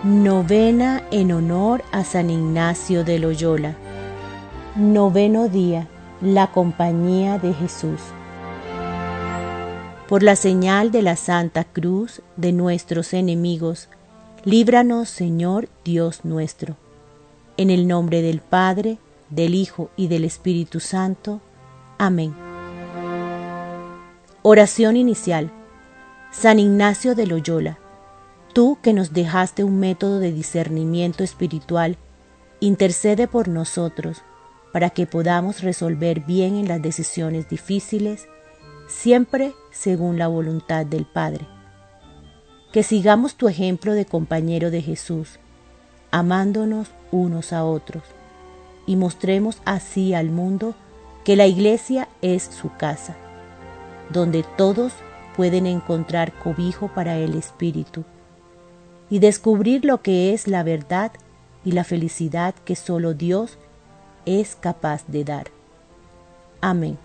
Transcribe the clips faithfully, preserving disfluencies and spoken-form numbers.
Novena en honor a San Ignacio de Loyola. Noveno día, la compañía de Jesús. Por la señal de la Santa Cruz de nuestros enemigos, líbranos, Señor Dios nuestro. En el nombre del Padre, del Hijo y del Espíritu Santo. Amén. Oración inicial. San Ignacio de Loyola, tú que nos dejaste un método de discernimiento espiritual, intercede por nosotros para que podamos resolver bien en las decisiones difíciles, siempre según la voluntad del Padre. Que sigamos tu ejemplo de compañero de Jesús, amándonos unos a otros, y mostremos así al mundo que la Iglesia es su casa, donde todos pueden encontrar cobijo para el espíritu y descubrir lo que es la verdad y la felicidad que solo Dios es capaz de dar. Amén.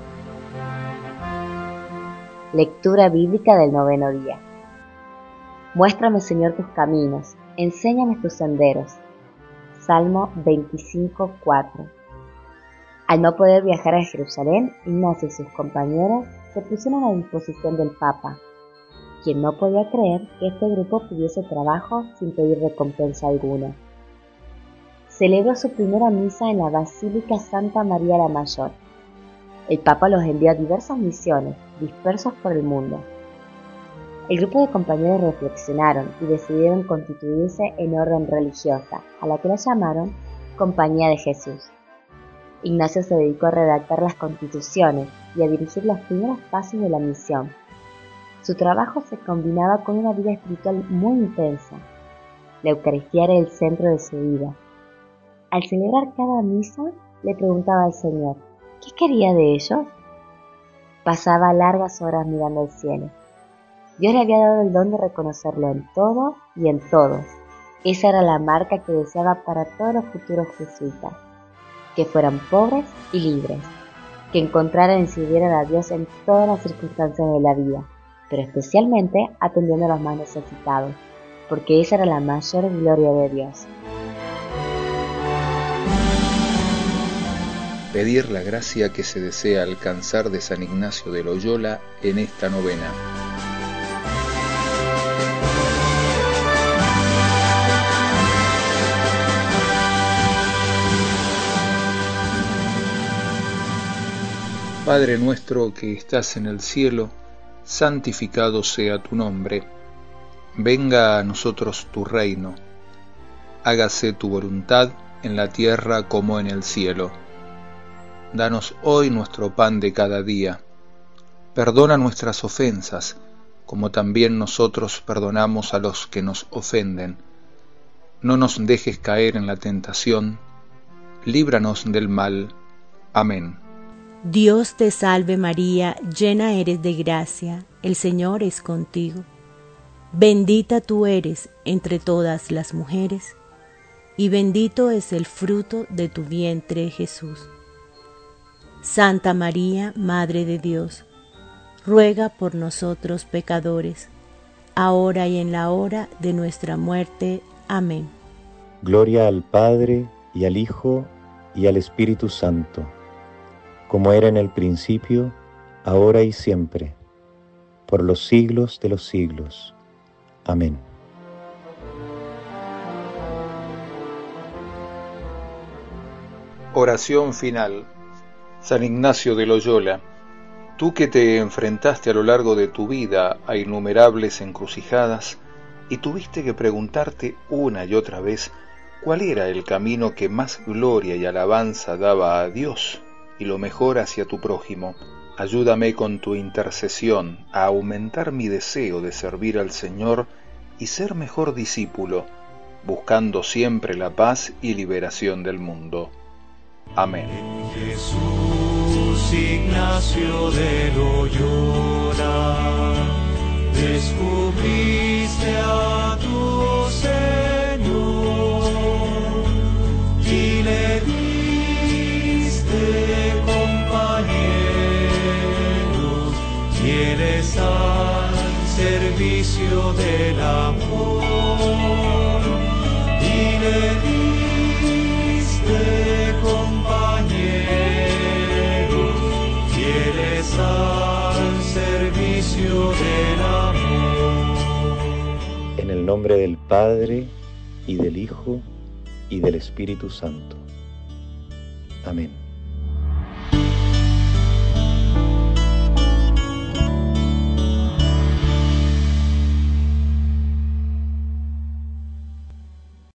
Lectura bíblica del noveno día. Muéstrame, Señor, tus caminos, enséñame tus senderos. Salmo veinticinco, cuatro. Al no poder viajar a Jerusalén, Ignacio y sus compañeros se pusieron a disposición del Papa, quien no podía creer que este grupo pudiese trabajo sin pedir recompensa alguna. Celebró su primera misa en la Basílica Santa María la Mayor. El Papa los envió a diversas misiones, dispersos por el mundo. El grupo de compañeros reflexionaron y decidieron constituirse en orden religiosa, a la que la llamaron Compañía de Jesús. Ignacio se dedicó a redactar las constituciones y a dirigir los primeros pasos de la misión. Su trabajo se combinaba con una vida espiritual muy intensa. La Eucaristía era el centro de su vida. Al celebrar cada misa, le preguntaba al Señor, ¿qué quería de ellos? Pasaba largas horas mirando al cielo. Dios le había dado el don de reconocerlo en todo y en todos. Esa era la marca que deseaba para todos los futuros jesuitas, que fueran pobres y libres, que encontraran y sirvieran a Dios en todas las circunstancias de la vida, pero especialmente atendiendo a los más necesitados, porque esa era la mayor gloria de Dios. Pedir la gracia que se desea alcanzar de San Ignacio de Loyola en esta novena. Padre nuestro que estás en el cielo, santificado sea tu nombre. Venga a nosotros tu reino. Hágase tu voluntad en la tierra como en el cielo. Danos hoy nuestro pan de cada día. Perdona nuestras ofensas, como también nosotros perdonamos a los que nos ofenden. No nos dejes caer en la tentación. Líbranos del mal. Amén. Dios te salve María, llena eres de gracia, el Señor es contigo. Bendita tú eres entre todas las mujeres, y bendito es el fruto de tu vientre, Jesús. Santa María, Madre de Dios, ruega por nosotros pecadores, ahora y en la hora de nuestra muerte. Amén. Gloria al Padre, y al Hijo, y al Espíritu Santo, como era en el principio, ahora y siempre, por los siglos de los siglos. Amén. Oración final. San Ignacio de Loyola, tú que te enfrentaste a lo largo de tu vida a innumerables encrucijadas y tuviste que preguntarte una y otra vez cuál era el camino que más gloria y alabanza daba a Dios y lo mejor hacia tu prójimo, ayúdame con tu intercesión a aumentar mi deseo de servir al Señor y ser mejor discípulo, buscando siempre la paz y liberación del mundo. Amén. Jesús Ignacio de Loyola, descubriste a tu Señor y le diste compañeros, y eres al servicio del amor. le diste compañeros fieles al servicio del amor. En el nombre del Padre, y del Hijo, y del Espíritu Santo. Amén.